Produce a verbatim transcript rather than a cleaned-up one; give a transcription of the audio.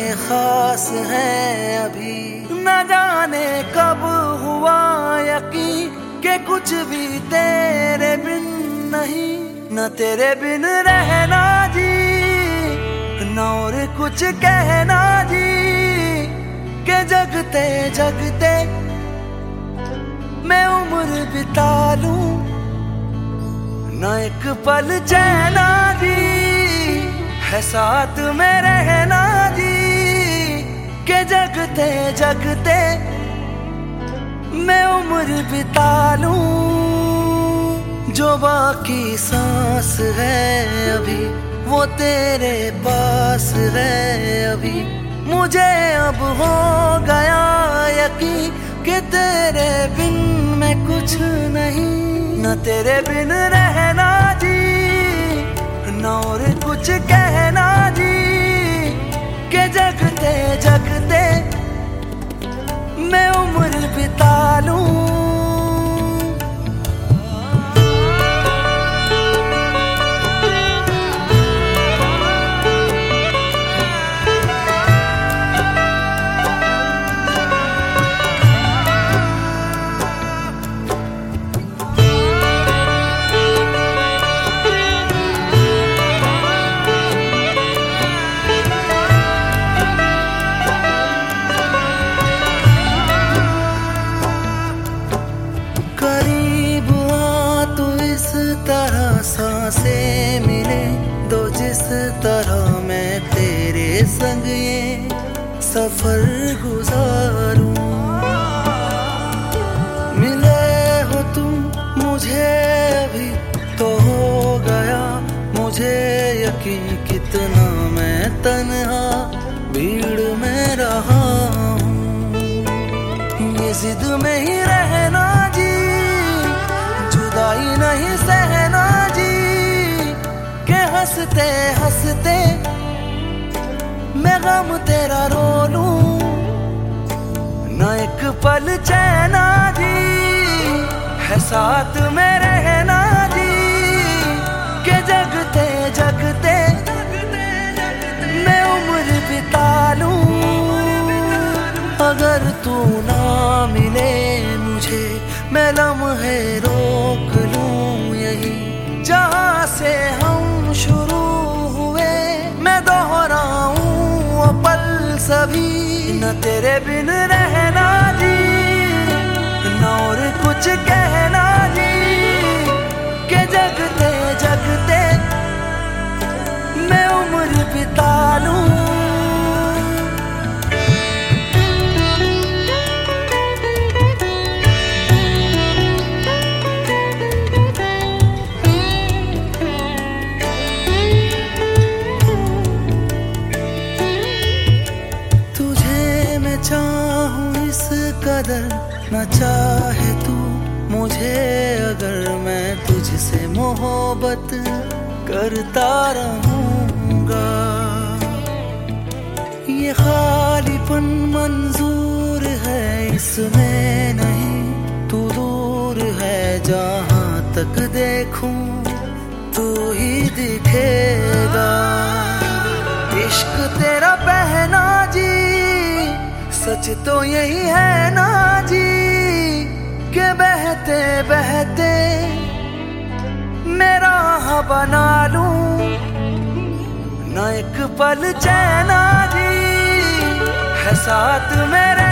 खास हैं अभी। न जाने कब हुआ यकीन कि कुछ भी तेरे बिन नहीं, न तेरे बिन रहना जी, न और कुछ कहना जी, के जगते जगते मैं उम्र बिता लूं, न एक पल चैना जी है साथ में रहना जी, के जगते जगते मैं उम्र बिता लूं। जो बाकी सांस है अभी वो तेरे पास है अभी। मुझे अब हो गया यकीन कि तेरे बिन मैं कुछ नहीं, न तेरे बिन रहना जी, न और कुछ कहना जी, के जगते जगते मैं उम्र बिता लूं। तरह सांसें मिले दो जिस तरह मैं तेरे संग ये सफर गुजारूं। मिले हो तुम मुझे अभी तो हो गया मुझे यकीन कितना मैं तन्हा भीड़ में रहा हूँ। ये जिद में ही रहना जी, जुदाई नहीं सहना जी, के हंसते हंसते मैं गम तेरा रो लूं, न एक पल चैना जी है साथ में रहना जी, के जगते जगते मैं उम्र बिता लूं। अगर तू ना मिले मुझे मैं लम्हे रोक लूं यही, जहां से हम शुरू हुए मैं दोहराऊं वो पल सभी। न तेरे बिन रहना जी, न और कुछ कहना जी, के जगते जगते मैं उम्र बिता लूं। चाहूं इस कदर न चाहे तू मुझे, अगर मैं तुझसे मोहब्बत करता रहूंगा। ये खालीपन मंजूर है इसमें नहीं, तू दूर है जहां तक देखूं तू ही दिखेगा। इश्क तेरा पहना जी सच तो यही है ना जी, के बहते बहते मेरा बना लूं, न एक पल चैना जी है साथ मेरे